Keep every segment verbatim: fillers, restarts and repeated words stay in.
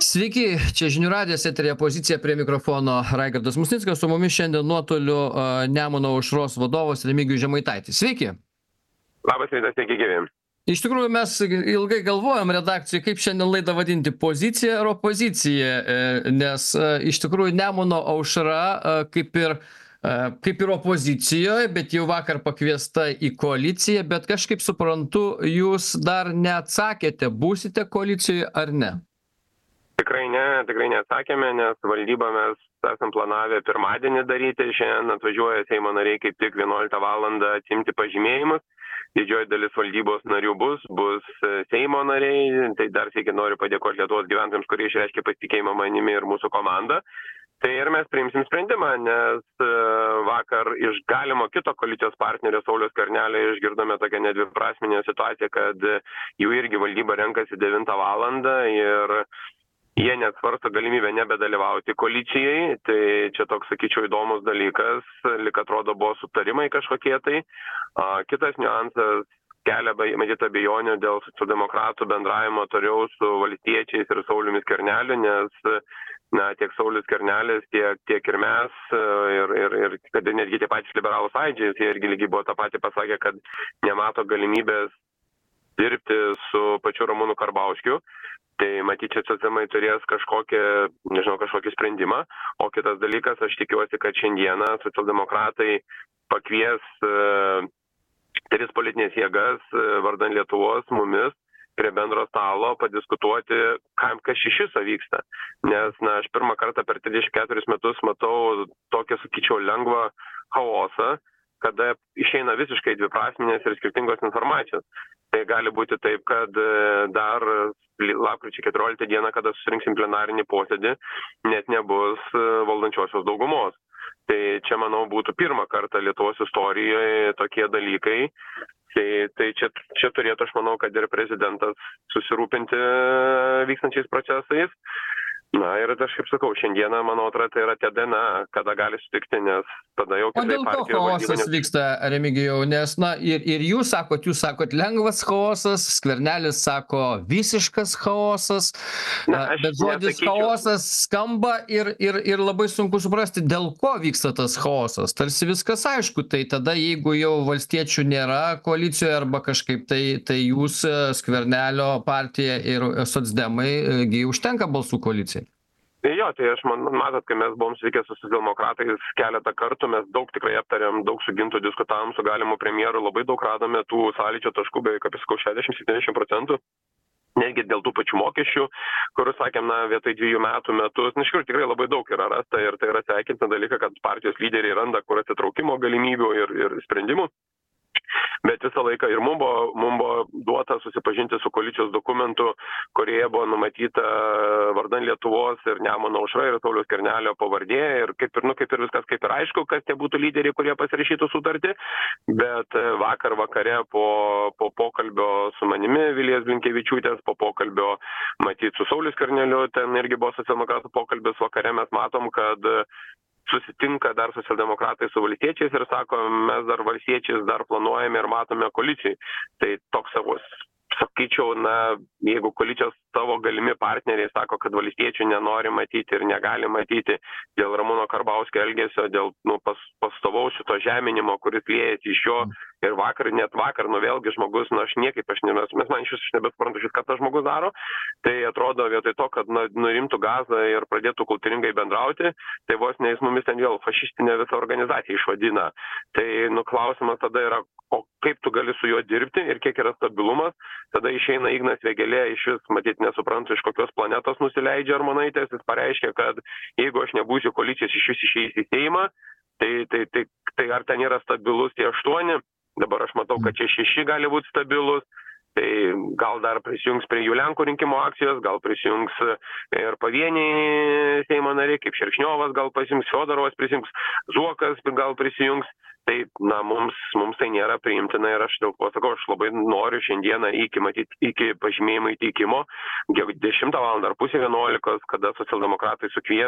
Sveiki, čia žinių radijas, eterija Pozicija, prie mikrofono Raigardas Musnickas, su mumis šiandien nuotoliu uh, Nemuno aušros vadovas Remigijus Žemaitaitis. Sveiki. Labas rytas, sveiki gyvi. Iš tikrųjų, mes ilgai galvojom redakcijai, kaip šiandien laidą vadinti - pozicija ar opozicija, nes iš tikrųjų Nemuno aušra kaip ir, kaip ir opozicijoje, bet jau vakar pakviesta į koaliciją, bet kažkaip suprantu, jūs dar neatsakėte, būsite koalicijoje ar ne? Tikrai ne, tikrai neatsakėme, nes valdybą mes esam planavę pirmadienį daryti, šiandien atvažiuoja Seimo nariai kaip tik vienuoliktą valandą atsimti pažymėjimus. Didžioji dalis valdybos narių bus, bus Seimo nariai, tai dar sėki noriu padėkoti Lietuvos gyventojams, kurie išreiškė pasitikėjimą manimi ir mūsų komanda. Tai ir mes priimsim sprendimą, nes vakar iš galimo kito koalicijos partnerio Sauliaus Skvernelio išgirdome tokią nedviprasminę situaciją, kad jų irgi valdyba renkasi devintą valandą ir jie net svarsto galimybę nebedalyvauti koalicijai, tai čia toks, sakyčiau, įdomus dalykas, lyg atrodo buvo sutarimai kažkokie tai. A, kitas niuansas kelia, matyt, abejonių dėl socialdemokratų bendravimo toliau su valstiečiais ir Sauliumi Skverneliu, nes na, tiek Saulius Skvernelis, tiek, tiek ir mes, ir, ir, ir kad netgi tie patys liberalų sąjūdžiai, jie irgi lygiai buvo tą patį pasakė, kad nemato galimybės dirbti su pačiu Ramūnu Karbauskiu. Tai matyt, čia socialdemai turės kažkokį, nežinau, kažkokį sprendimą. O kitas dalykas, aš tikiuosi, kad šiandieną socialdemokratai pakvies e, tris politinės jėgas e, vardan Lietuvos mumis prie bendro stalo padiskutuoti, kam kas iš viso vyksta. Nes, na, aš pirmą kartą per trisdešimt keturis metus matau tokį, sakyčiau, lengvą chaosą, kada išeina visiškai dviprasminės ir skirtingos informacijos. Tai gali būti taip, kad dar lapkričio keturioliktą dieną, kada susirinksim plenarinį posėdį, net nebus valdančiosios daugumos. Tai čia, manau, būtų pirmą kartą Lietuvos istorijoje tokie dalykai. Tai, tai čia, čia turėtų, aš manau, kad ir prezidentas susirūpinti vykstančiais procesais. Na ir aš kaip sakau, šiandieną, manau, tai yra tie diena, kada gali sutikti, nes tada jau... O dėl ko chaosas vyksta, Remigijau? Nes, na, ir, ir jūs sakot, jūs sakot lengvas chaosas, Skvernelis sako visiškas chaosas, na, bet žodis nesakyčiau. Chaosas skamba ir, ir, ir labai sunku suprasti, dėl ko vyksta tas chaosas. Tarsi viskas aišku, tai tada jeigu jau valstiečių nėra koalicijoje arba kažkaip, tai, tai jūs Skvernelio partija ir socdemai gi užtenka balsų koalicijai. Jo, tai aš man, matot, kai mes buvom sveikė su socialdemokratais keletą kartų, mes daug tikrai aptarėm, daug su Gintu diskutavom, su galimu premjeru, labai daug radome tų sąlyčio taškų, beveik apie šešiasdešimt septyniasdešimt procentų. Netgi dėl tų pačių mokesčių, kur sakėm, na, vietoj dviejų metų metus, na, iš tikrųjų tikrai labai daug yra rasta ir tai yra sveikintina dalyka, kad partijos lyderiai randa kur atsitraukimo galimybių ir, ir sprendimų. Bet visą laiką ir mums buvo, mum buvo duota susipažinti su koalicijos dokumentu, kurioje buvo numatyta vardan Lietuvos ir Nemuno aušra ir Sauliaus Skvernelio pavardė ir kaip ir, nu, kaip ir viskas kaip ir aišku, kas tie būtų lyderiai, kurie pasirašytų sutartį. Bet vakar vakare po, po pokalbio su manimi Vilijos Blinkevičiūtės, po pokalbio matyt su Sauliu Skverneliu, ten irgi buvo socialdemokratų pokalbis vakare, mes matom, kad susitinka dar socialdemokratai su valstiečiais ir sako, mes dar valstiečiais dar planuojame ir matome koalicijai. Tai toks savo, sakyčiau, na, jeigu koalicijos savo galimi partneriai sako, kad valstiečių nenori matyti ir negali matyti dėl Ramūno Karbauskio elgesio, dėl nu, pas, pastovaus šito žeminimo, kuris liejasi iš jo ir vakar, net vakar, nu vėlgi žmogus, nu aš niekaip, aš ne, mes man iš vis nebesprantu šis, ką tas žmogus daro, tai atrodo vietoj to, kad nu, nurimtų gazą ir pradėtų kultūringai bendrauti, tai vos ne jis mumis ten vėl fašistinę visą organizaciją išvadina. Tai nu klausimas tada yra, o kaip tu gali su juo dirbti ir kiek yra stabilumas, tada išeina Ignas Vėgėlė, iš vis, matyt, nesuprantu, iš kokios planetos nusileidžia Armonaitės, jis pareiškia, kad jeigu aš nebūsiu koalicijos, iš vis išeis į Seimą, tai, tai, tai, tai ar ten yra stabilus tie aštuoni, dabar aš matau, kad čia šeši gali būti stabilus, tai gal dar prisijungs prie jų Lenkų rinkimo akcijos, gal prisijungs ir pavieniai Seimo nariai, kaip Šerkšniovas gal prisijungs, Fiodorovas prisijungs, Zuokas gal prisijungs. Tai, na, mums, mums tai nėra priimtina ir aš dėl ko sakau, aš labai noriu šiandieną iki, matyt, iki pažymėjimo įteikimo, dešimtą valandą ar pusę vienuolikos, kada socialdemokratai sukvies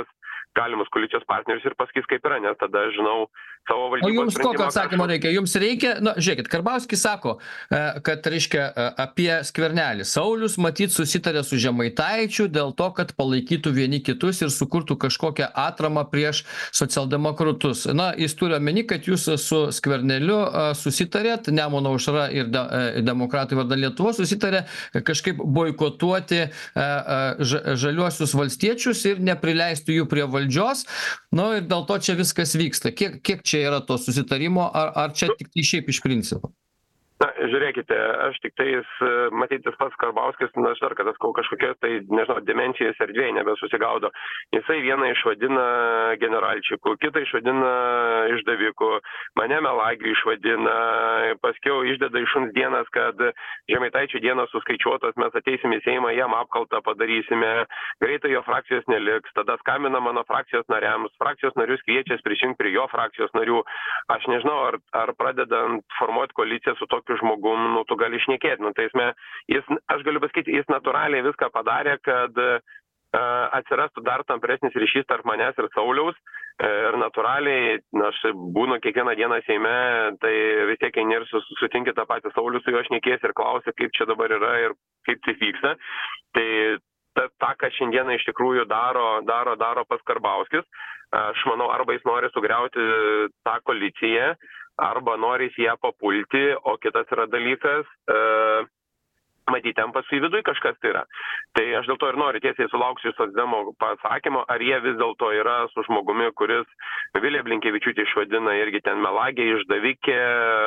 galimus koalicijos partnerius ir pasakys, kaip yra, nes tada aš žinau savo valdybos O jums sprendimą, kokio atsakymo kažko- reikia? Jums reikia, na, žiūrėkit, Karbauskis sako, e, kad, reiškia, e, apie Skvernelį. Saulius matyt susitarė su Žemaitaičiu dėl to, kad palaikytų vieni kitus ir sukurtų kažkokią atramą prieš socialdemokratus. Na, jis turi omeny, kad jūs su Skverneliu e, susitarėt, Nemuno aušra ir de, e, Demokratai vardan Lietuvos susitarė kažkaip boikotuoti e, e, ža- žaliuosius valstiečius ir neprileistų jų prie valdžios. Nu ir dėl to čia viskas vyksta. Kiek, kiek čia yra to susitarimo, ar, ar čia tik tai šiaip iš principo? Na, žiūrėkite, aš tik tais, matyti, tas pats Karbauskis, na, aš dar, kad aš kažkokia, tai, nežinau, demencijos erdvėje nebesusigaudo. Jisai vieną išvadina generalčiku, kitą išvadina išdaviku, mane melagiu išvadina, paskiau išdeda iš šuns dienas, kad Žemaitaičio dienos suskaičiuotos, mes ateisime į Seimą, jam apkaltą padarysime, greitai jo frakcijos neliks, tada skambina mano frakcijos nariams, frakcijos narius kviečias prisijungti prie jo frakcijos narių. Aš nežinau, ar, ar pradedant formuoti koaliciją su tokiu žmogum, nu, tu gali šnekėti. Nu, tai esmė, jis, aš galiu pasakyti, jis natūraliai viską padarė, kad uh, atsirastų dar tampresnis ryšys tarp manęs ir Sauliaus. Ir natūraliai, na, aš būnu kiekvieną dieną Seime, tai vis tiek eini ir sutinki tą patį Saulių, su juo šnekės ir klausia, kaip čia dabar yra ir kaip tai vyksta. Tai ta, tą, ką šiandieną iš tikrųjų daro, daro, daro pats Karbauskis, aš manau, arba jis nori sugriauti tą koaliciją, arba nori ją papulti, o kitas yra dalykas, e, matyti, ten pas į viduje kažkas tai yra. Tai aš dėl to ir noriu tiesiai sulauksiu socdemo pasakymo, ar jie vis dėlto yra su žmogumi, kuris Vilija Blinkevičiūtė išvadina irgi ten melagė, išdavikė,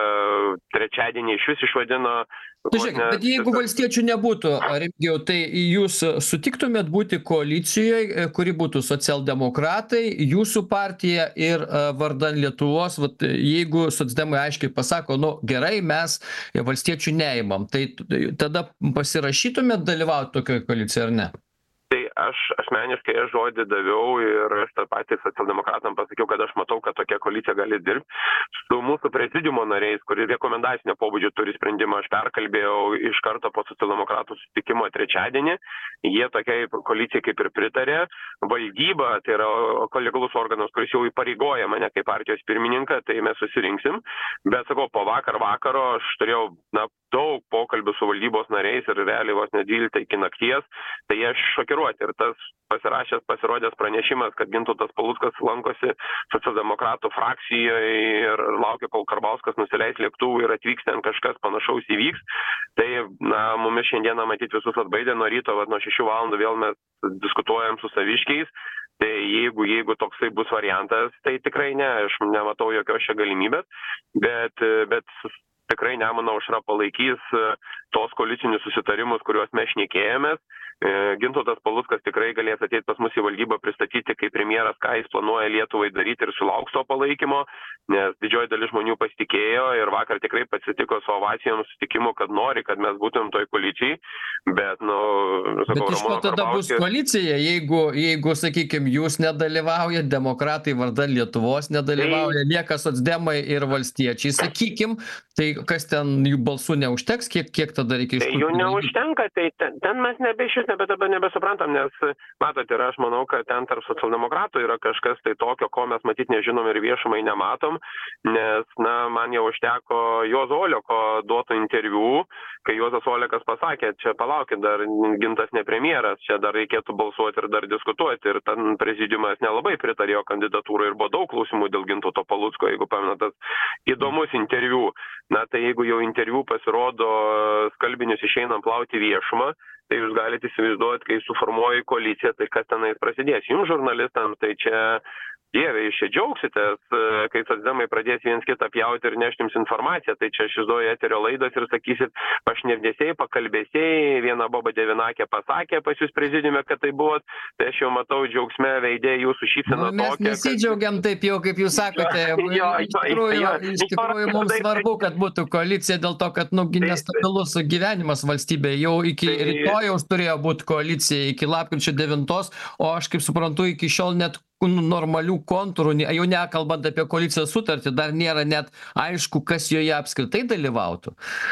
trečiadienį iš vis išvadino. Žiūrėkit, bet jeigu valstiečių nebūtų, Remigijau, tai jūs sutiktumėt būti koalicijoje, kuri būtų socialdemokratai, jūsų partija ir vardan Lietuvos, vat, jeigu socdemai aiškiai pasako, nu gerai, mes valstiečių neimam, tai tada pasirašytumėt dalyvauti tokioje koalicijoje ar ne? Tai aš asmeniškai aš žodį daviau ir aš tą patį socialdemokratam pasakiau, kad aš matau, kad tokia koalicija gali dirbti. Su mūsų prezidiumo nariais, kuris rekomendacinio pobūdžio turi sprendimą, aš perkalbėjau iš karto po socialdemokratų susitikimo trečiadienį. Jie tokiai koalicijai kaip ir pritarė. Valdyba, tai yra kolegalus organas, kuris jau įpareigoja mane kaip partijos pirmininką, tai mes susirinksim. Bet sakau, po vakar vakaro aš turėjau, na, daug pokalbių su valdybos nariais ir realiai vos ne dvyliktą iki nakties, tai aš šokiruoti. Ir tas pasirašęs, pasirodęs pranešimas, kad Gintautas Paluckas lankosi socialdemokratų frakcijoje ir laukia, kol Karbauskis nusileis lėktuvų ir atvyks ten kažkas panašaus įvyks. Tai, na, mumis šiandieną matyti visus atbaidė nuo ryto, vat, nuo šešių valandų vėl mes diskutuojam su saviškiais. Tai jeigu, jeigu toksai bus variantas, tai tikrai ne, aš nematau jokios čia galimybės, bet, bet tikrai Nemuno aušra palaikys tos koalicinius susitarimus, kuriuos mes šnekėjomės. Gintautas Paluckas tikrai galės ateiti pas mus į valdybą pristatyti kaip premjeras, ką jis planuoja Lietuvai daryti ir sulauks to palaikymo, nes didžioji dalis žmonių pasitikėjo ir vakar tikrai pasitiko su ovacijom susitikimu, kad nori, kad mes būtum toj koalicijai, bet, nu, Bet sakau, iš ko tada bus koalicija, jeigu, jeigu sakykime, jūs nedalyvaujat, demokratai vardan Lietuvos nedalyvauja, lieka socdemai ir valstiečiai, sakykim, tai kas ten jų balsų neužteks, kiek, kiek tada reikia iš Tai jų neužtenka, tai ten, ten mes nebe iš vis nebe dabar nebesuprantam, nes, matot, ir aš manau, kad ten tarp socialdemokratų yra kažkas tai tokio, ko mes matyt nežinom ir viešumai nematom, nes, na, man jau užteko Juozo Oleko duoto interviu, kai Juozas Olekas pasakė, čia palaukit, dar Gintas ne premjeras, čia dar reikėtų balsuoti ir dar diskutuoti, ir ten prezidiumas nelabai pritarėjo kandidatūrai ir buvo daug klausimų dėl Gintauto Palucko, jeigu pamenatas įdomus interviu. Na, tai jeigu jau interviu pasirodo skalbinius išeinam plauti viešumą, tai jūs galite įsivaizduoti, kai suformuoji koaliciją, tai kas tenais prasidės. Jums žurnalistams, tai čia, dieve, jūs čia džiaugsitės, kai socdemai pradės viens kitą pjauti ir nešti jums informaciją, tai čia aš izduoju eterio laidas ir sakysit, pašnebdėsiai, pakalbėsiai, viena boba devinakė pasakė pas jūs prezidiume, kad tai buvo, tai aš jau matau džiaugsme veidė jūsų šypseną nu, mes tokią. Mes nesidžiaugiam taip jau, kaip jūs sakote. Jo, jo, iš tikrųjų, jo, iš tikrųjų mums svarbu, kad būtų koalicija dėl to, kad, nu, nestabilus gyvenimas valstybėje. Jau iki Tai- rytojaus turėjo būti koalicija, iki lapkričio devintos, o aš kaip suprantu, iki šiol net nu, normalių kontūrų, ne- jau nekalbant apie koalicijos sutartį, dar nėra net aišku, kas joje apskritai dalyvautų. Tai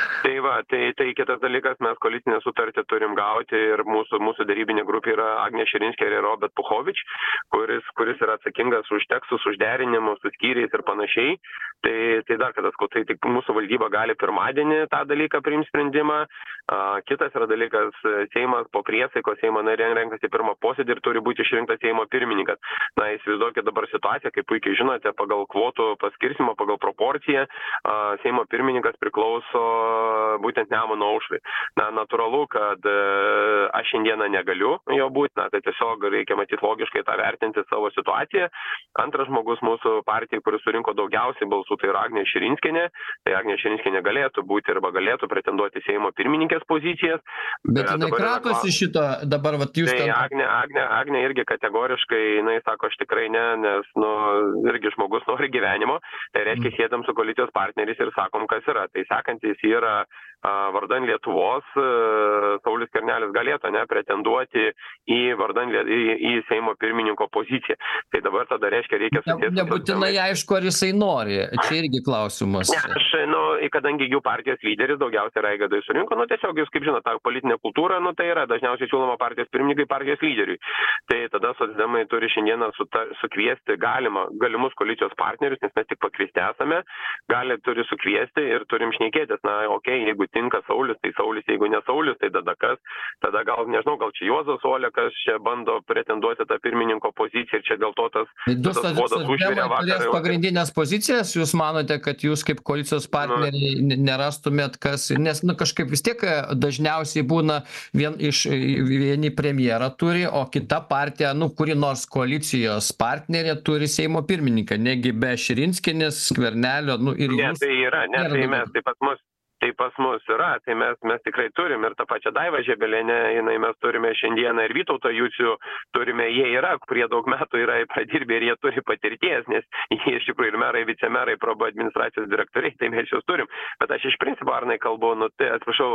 va, tai, tai kitas dalykas, mes koalicinę sutartį turim gauti ir mūsų, mūsų darybinė grupė yra Agnė Širinskė ir Robert Puchovič, kuris, kuris yra atsakingas už tekstus, už derinimus, su skyriais ir panašiai. Tai, tai dar kada skau, tai tik mūsų valdyba gali pirmadienį tą dalyką priimti sprendimą. A, kitas yra dalykas, Seimas po priesaikos, Seimo nariai renkasi pirmą posėdį ir turi būti išrinktas Seimo pirmininkas. Na, įsivaizduokit dabar situaciją, kaip puikiai žinote, pagal kvotų paskirsimą, pagal proporciją, a, Seimo pirmininkas priklauso būtent Nemuno aušrai. Na, natūralu, kad e, aš šiandieną negaliu jo būti, na, tai tiesiog reikia matyti logiškai tą vertinti savo situaciją. Antras žmogus mūsų partijai, kuris surinko daugiausiai balsų, tai yra Agnė Širinskienė. Tai Agnė Širinskienė galėtų būti arba galėtų pretenduoti Seimo pirmininkės pozicijas. Bet jinai kratosi šito, dabar vat jūs... Tai ten... Agnė, Agnė, Agnė irgi kategoriškai, jinai sako, aš tikrai ne, nes, nu, irgi žmogus nori gyvenimo. Tai reiškia, sėdam su koalicijos partneriais ir sakom, kas yra. Tai sekantis yra a, vardan Lietuvos, a, Saulius Skvernelis galėtų, ne, pretenduoti į vardan į, į Seimo pirmininko poziciją. Tai dabar tada reiškia, reikia susėsti. Ne, nebūtinai aišku, ar jisai nori. Čia irgi klausimas. Ne, aš, nu, kadangi jų partijos lyderis daugiausiai Raigardai surinko, nu, tiesiog jūs, kaip žinote, tą politinę kultūrą, nu, tai yra dažniausiai siūloma partijos pirmininkai partijos lyderiui. Tai tada socdemai turi šiandieną suta, sukviesti galima, galimus koalicijos partnerius, nes mes tik pakviesti esame, gali, turi sukviesti ir turim šnekėtis. Na, okei, okay, jeigu tinka Saulius, tai Saulius, jeigu ne Saulius, tai tada kas? Tada gal, nežinau, gal čia Juozas Olekas čia bando pretenduoti tą pirmininko poziciją ir čia dėl to tas... Jūs turės pagrindinės pozicijas, jūs manote, kad jūs kaip koalicijos partneriai nu, nerastumėt kas, nes nu, kažkaip vis tiek dažniausiai būna vien iš vieni premjerą turi, o kita partija, nu, kuri nors koalicijos partnerė turi Seimo pirmininką, negi be Širinskienės, Skvernelio, nu ir ne, jūs. Tai yra, ne, tai mes, tai pas mus. Tai pas mus yra, tai mes, mes tikrai turim ir tą pačią Daivą Žebelienę, jinai mes turime šiandieną ir Vytautą Jucių, turime, jie yra, kurie daug metų yra pradirbę ir jie turi patirties, nes jie iš tikrųjų ir merai, vicemerai, probo administracijos direktoriai, tai mes juos turim. Bet aš iš principo, Arnai, kalbu, nu tai atsiprašau,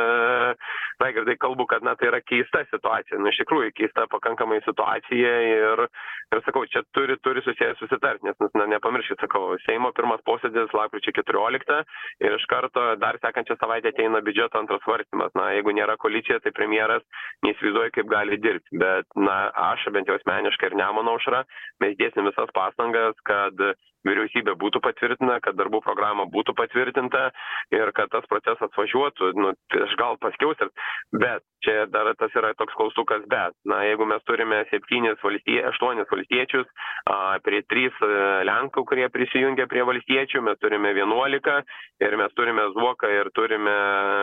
e, Raigardai, kalbu, kad na, tai yra keista situacija, nu iš tikrųjų keista pakankamai situacija ir, ir sakau, čia turi, turi susijęs susitarti, nes na, nepamirškit, sakau, Seimo pirmas posėdis lapkričio keturioliktą ir iš karto dar Dar sekančią savaitę ateina biudžeto antras svarstymas. Na, jeigu nėra koalicija, tai premjeras neįsivaizduoja, kaip gali dirbti. Bet, na, aš bent jau asmeniškai ir Nemuno aušra, mes dėsim visas pastangas, kad vyriausybė būtų patvirtina, kad darbų programa būtų patvirtinta ir kad tas procesas važiuotų. Nu, aš gal paskiausiu, bet čia dar tas yra toks klaustukas, bet, na, jeigu mes turime septynis valstie, aštuonis valstiečius, a, prie trys Lenkų, kurie prisijungia prie valstiečių, mes turime vienuolika ir mes turime Zuoką ir turime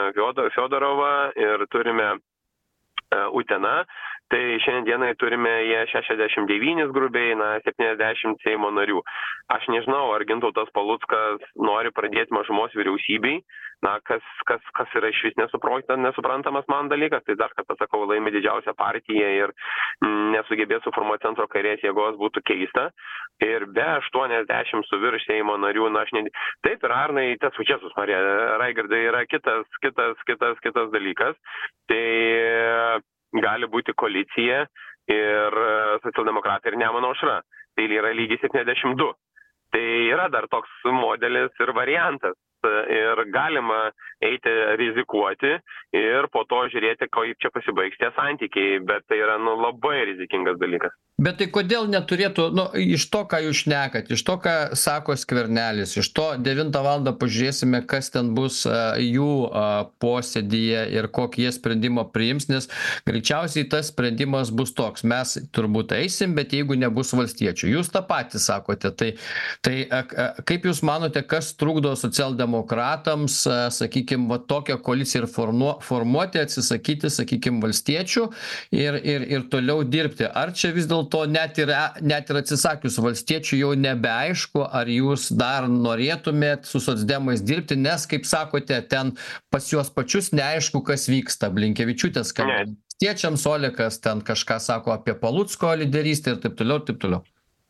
Fiodorovą ir turime Utena, tai šiandienai turime jie šešiasdešimt devynis grubiai, na, septyniasdešimt Seimo narių. Aš nežinau, ar Gintautas Paluckas nori pradėti mažumos vyriausybei, na, kas, kas, kas yra iš vis nesuprantamas man dalykas, tai dar kartą sakau, laimi didžiausią partiją ir nesugebės suformuoti centro kairės jėgos būtų keista. Ir be aštuoniasdešimt su virš Seimo narių, na, aš ne... Taip, ir Arnai, tas Vučesus, Marija, Raigardai, yra kitas, kitas, kitas, kitas dalykas. Tai gali būti koalicija ir socialdemokratai ir Nemuno aušra. Tai yra lygiai septyniasdešimt du. Tai yra dar toks modelis ir variantas. Ir galima eiti rizikuoti ir po to žiūrėti, kaip čia pasibaigs tie santykiai, bet tai yra nu, labai rizikingas dalykas. Bet tai kodėl neturėtų, nu, iš to, ką jūs šnekat, iš to, ką sako Skvernelis, iš to devintą valandą pažiūrėsime, kas ten bus a, jų a, posėdyje ir kokį jie sprendimą priims, nes greičiausiai tas sprendimas bus toks. Mes turbūt eisim, bet jeigu nebus valstiečių. Jūs tą patį sakote. Tai, tai a, a, kaip jūs manote, kas trukdo socialdemokratams, sakykime, va, tokią koaliciją ir formuo, formuoti, atsisakyti, sakykime, valstiečių ir, ir, ir toliau dirbti? Ar čia vis dėlto to net ir, net ir atsisakius valstiečių jau nebeaišku, ar jūs dar norėtumėt su socdemais dirbti, nes, kaip sakote, ten pas juos pačius neaišku, kas vyksta. Blinkevičiūtės skambina valstiečiams, Olekas ten kažką sako apie Palucko lyderystę ir taip toliau, ir taip toliau.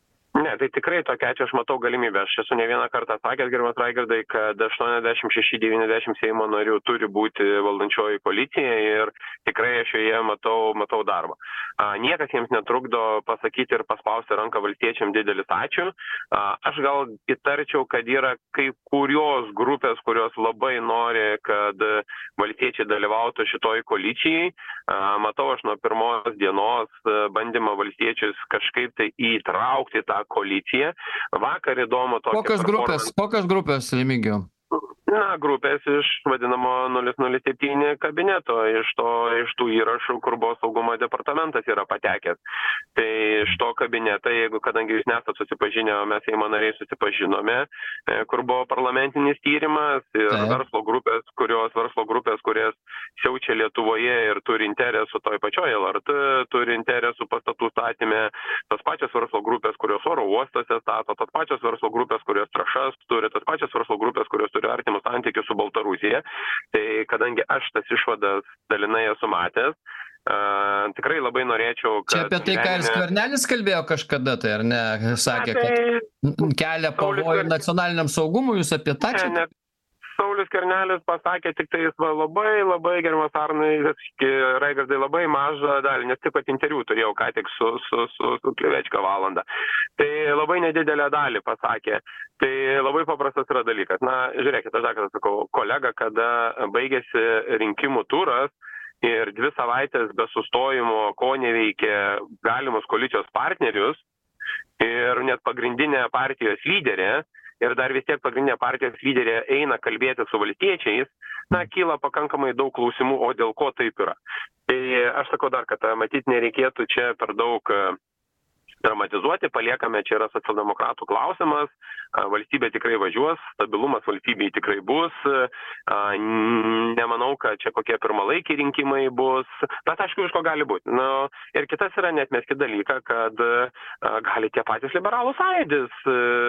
Ne, tai tikrai tokia čia aš matau galimybę. Aš esu ne vieną kartą sakęs, gerbiamas Raigardai, kad aštuoniasdešimt šeši devyniasdešimt Seimo narių turi būti valdančioji koalicija ir tikrai aš joje matau, matau darbą. A, niekas jiems netrukdo pasakyti ir paspausti ranką valstiečiam didelis ačiū. A, aš gal įtarčiau, kad yra kai kurios grupės, kurios labai nori, kad valstiečiai dalyvautų šitoj koalicijai. A, matau aš nuo pirmos dienos bandymą valstiečius kažkaip tai įtraukti tą koaliciją. Vakar įdomu tokia... Kokios grupės, kokios grupės, Remigijau? Na, grupės iš vadinamo nulis nulis septyni kabineto, iš, to, iš tų įrašų, kur buvo saugumo departamentas yra patekęs. Tai iš to kabineto, jeigu kadangi jūs nesat susipažinę, mes Seimo nariai susipažinome, kur buvo parlamentinis tyrimas ir Taip. verslo grupės, kurios verslo grupės, kurias siaučia Lietuvoje ir turi interesų toj pačioj L R T, turi interesų pastatų statyme, tos pačios verslo grupės, kurios oro uostose stato, tos pačios verslo grupės, kurios trąšas turi, tos pačios verslo grupės, kurios turi artimus santykius su Baltarusija. Tai kadangi aš tas išvadas dalinai esu matęs, uh, tikrai labai norėčiau, kad... Čia apie tai, ką ir Skvernelis kalbėjo kažkada, tai ar ne, sakė, kad kelia pavojų nacionaliniam saugumui, jūs apie tą čia... Ne, ne. Saulius Skvernelis pasakė tik tai va, labai, labai gerbiamas Arnai, Raigardai, labai mažą dalį, nes tik pat interviu turėjau ką tik su, su, su, su Klivečka valandą. Tai labai nedidelę dalį pasakė. Tai labai paprastas yra dalykas. Na, žiūrėkit, aš dar sakau, kolega, kada baigėsi rinkimų turas ir dvi savaitės be sustojimo, ko neveikė galimus koalicijos partnerius ir net pagrindinė partijos lyderė, ir dar vis tiek pagrindinė partijos lyderė eina kalbėti su valstiečiais, na, kyla pakankamai daug klausimų, o dėl ko taip yra. Tai aš sakau dar, kad matyt nereikėtų čia per daug dramatizuoti, paliekame, čia yra socialdemokratų klausimas, valstybė tikrai važiuos, stabilumas valstybėje tikrai bus, nemanau, kad čia kokie pirmalaikiai rinkimai bus, bet aišku, iš ko gali būti. Nu, ir kitas yra neatmeskit dalyką, kad gali tie patys liberalų sąjūdis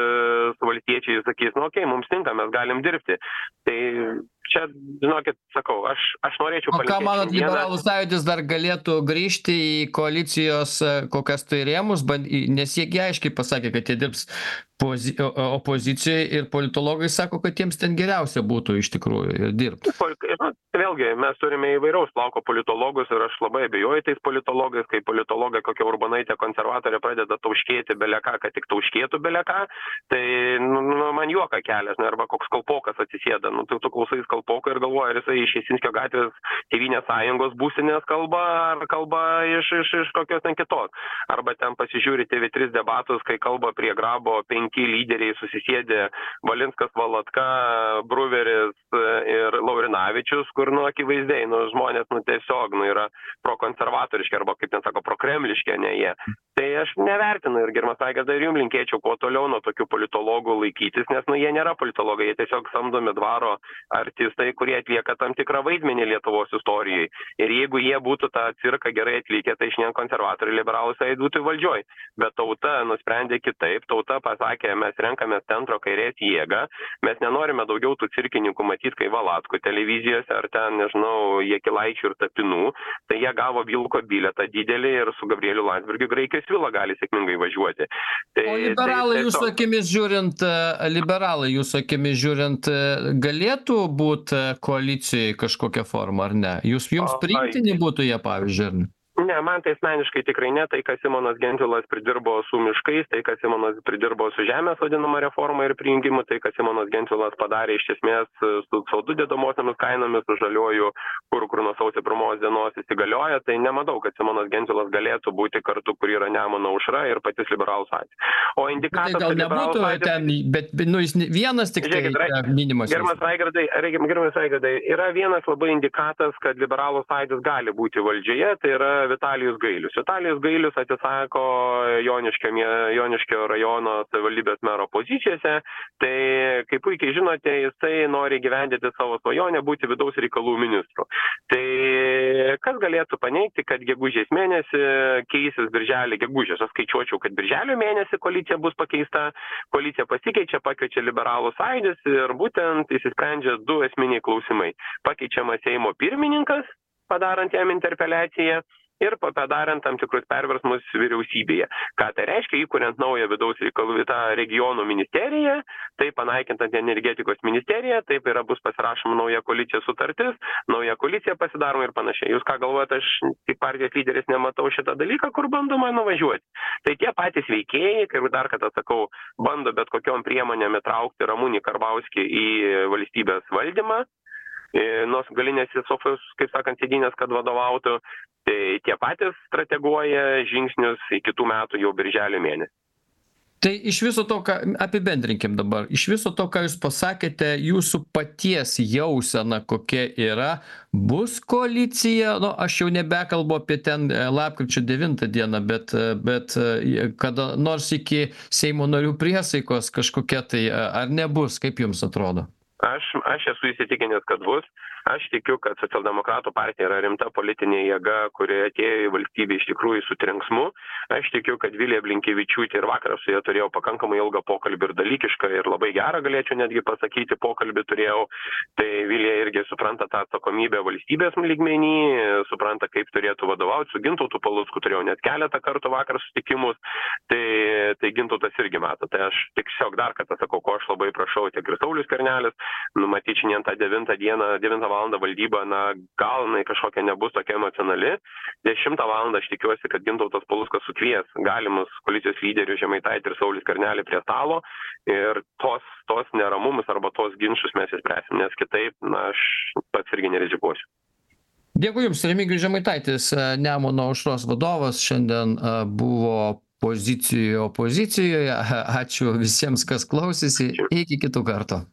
su valstiečiais sakys, nu, okei, okay, mums tinka, mes galim dirbti. Tai čia, žinokit, sakau, aš, aš norėčiau palinkėti. O ką manot, liberalų sąjūdis dar galėtų grįžti į koalicijos kokias tai rėmus, nes jie aiškiai pasakė, kad jie dirbs pozi opozicijoje ir politologai sako, kad jiems ten geriausia būtų iš tikrųjų dirbti. Vėlgi, mes turime įvairaus lauko politologus ir aš labai abejoju tais politologais, kai politologai kokia Urbanaitė konservatorė pradeda tauškėti beleką, kad tik tauškėtų beleką, tai nu, nu, man juoka kelias, ne, arba koks Kalpokas atsisėda, nu, tai tu klausai Kalpoką ir galvoja, ar jisai iš Jasinskio gatvės Tėvynės sąjungos būsinės kalba, ar kalba iš, iš, iš kokios ten kitos. Arba ten pasižiūri T V trys debatus, kai kalba prie Grabo penki lyderiai susisėdė Valinskas, Valatka, Bruveris ir Laurinavičius, kur, nu, akivaizdžiai, nu, žmonės, nu, tiesiog, nu, yra prokonservatoriški, arba, kaip ten sako, prokremliški, ne jie. Tai aš nevertinu ir gerbiamas Raigardai, ir jums linkėčiau kuo toliau nuo tokių politologų laikytis, nes, nu, jie nėra politologai, jie tiesiog samdomi dvaro artistai, kurie atlieka tam tikrą vaidmenį Lietuvos istorijai. Ir jeigu jie būtų tą cirką gerai atlikę, tai šiandien konservatoriai liberalus būtų valdžioj. Bet tauta nusprendė kitaip, tauta pasakė, mes renkame centro kairės jėgą, mes nenorime daugiau tų cirkininkų matyti kaip Valatkų televizijose ar ten, nežinau, Jakilaičių ir Tapinų, tai jie gavo Vilko bilietą didelį ir su Gabrieliu Landsbergiu Graikijos vilą gali sėkmingai važiuoti. Tai, o liberalai, tai, jūsų to... akimis žiūrint, liberalai, jūsų akimis žiūrint, galėtų būti koalicijoje kažkokia forma, ar ne? Jūs, jums priimtini būtų jie, pavyzdžiui, ar ne? Ne, man tai asmeniškai tikrai ne, tai, kad Simonas Gentvilas pridirbo su miškais, tai, kad Simonas pridirbo su žemės vadinama reforma ir prijungimu, tai, kad Simonas Gentvilas padarė iš esmės su C O du dedamosiamis kainomis, su žaliuoju kuru, kur nuo sausio pirmos dienos įsigalioja, tai nematau, kad Simonas Gentvilas galėtų būti kartu, kur yra Nemuno aušra ir patys liberalų sąjūdis. O indikatas... Tai gal nebūtų sąjūdis... ten, bet, nu, jis vienas tik tai minimas. Gerbiamas Raigardai, gerbiamas Raigardai, yra vienas labai indikatas, kad liberalų sąjūdis gali būti valdžioje, tai yra Vitalijus Gailius. Vitalijus Gailius atsisako Joniškio, Joniškio rajono savivaldybės mero pozicijose, tai kaip puikiai žinote, jisai nori gyvendyti savo svajonę būti vidaus reikalų ministru. Tai kas galėtų paneigti, kad gegužės mėnesį keisis birželį gegužės. Aš skaičiuočiau, kad birželio mėnesį koalicija bus pakeista, koalicija pasikeičia, pakeičia liberalų sąjūdis ir būtent įsisprendžia du esminiai klausimai. Pakeičiamas Seimo pirmininkas, padarant jam interpeliaciją, ir padarant tam tikrus perversmus vyriausybėje. Ką tai reiškia, įkuriant naują vidaus reikalų tą regionų ministeriją, tai panaikintant energetikos ministeriją, taip yra bus pasirašoma nauja koalicija sutartis, nauja koalicija pasidaroma ir panašiai. Jūs ką galvojate, aš kaip partijos lyderis nematau šitą dalyką, kur bandoma nuvažiuoti. Tai tie patys veikėjai, kaip dar kartą sakau, bando bet kokiom priemonėm įtraukti Ramūnį Karbauskį į valstybės valdymą, nors galinės sofos, kaip sakant, sėdynės, kad vadovautų, tai tie patys strateguoja žingsnius į kitų metų jau birželio mėnesį. Tai iš viso to, ką apibendrinkim dabar, iš viso to, ką jūs pasakėte, jūsų paties jausena kokia yra, bus koalicija, nu, aš jau nebekalbu apie ten lapkričio devintą dieną, bet, bet kada nors iki Seimo narių priesaikos kažkokia tai, ar nebus, kaip jums atrodo? Aš, aš esu įsitikinęs, kad bus. Aš tikiu, kad socialdemokratų partija yra rimta politinė jėga, kuri atėjo į valstybę iš tikrųjų su trenksmu. Aš tikiu, kad Vilija Blinkevičiūtė ir vakar su ja turėjau pakankamai ilgą pokalbį ir dalykišką ir labai gerą, galėčiau netgi pasakyti, pokalbį turėjau. Tai Vilija irgi supranta tą atsakomybę valstybės lygmenį, supranta, kaip turėtų vadovauti. Su Gintautu Palucku turėjau net keletą kartų vakar susitikimus. Tai, tai Gintautas irgi mato. Tai aš tiesiog dar kartą sakau, ko aš labai prašau, tiek ir Saulius Skvernelis, numatyti šiandien tą devintą dieną, devintą valandą valdyba, na, gal jinai kažkokia nebus tokia emocionali. dešimtą valandą aš tikiuosi, kad Gintautas Paluckas sukvies galimus koalicijos lyderius Žemaitaitį ir Saulių Skvernelį prie stalo ir tos, tos neramumus arba tos ginčus mes įspręsim, nes kitaip, na, aš pats irgi nerizikuosiu. Dėkui Jums, Remigijus Žemaitaitis, Nemuno aušros vadovas, šiandien buvo pozicijoje opozicijoje. Ačiū visiems, kas klausėsi. Iki kitų kartų.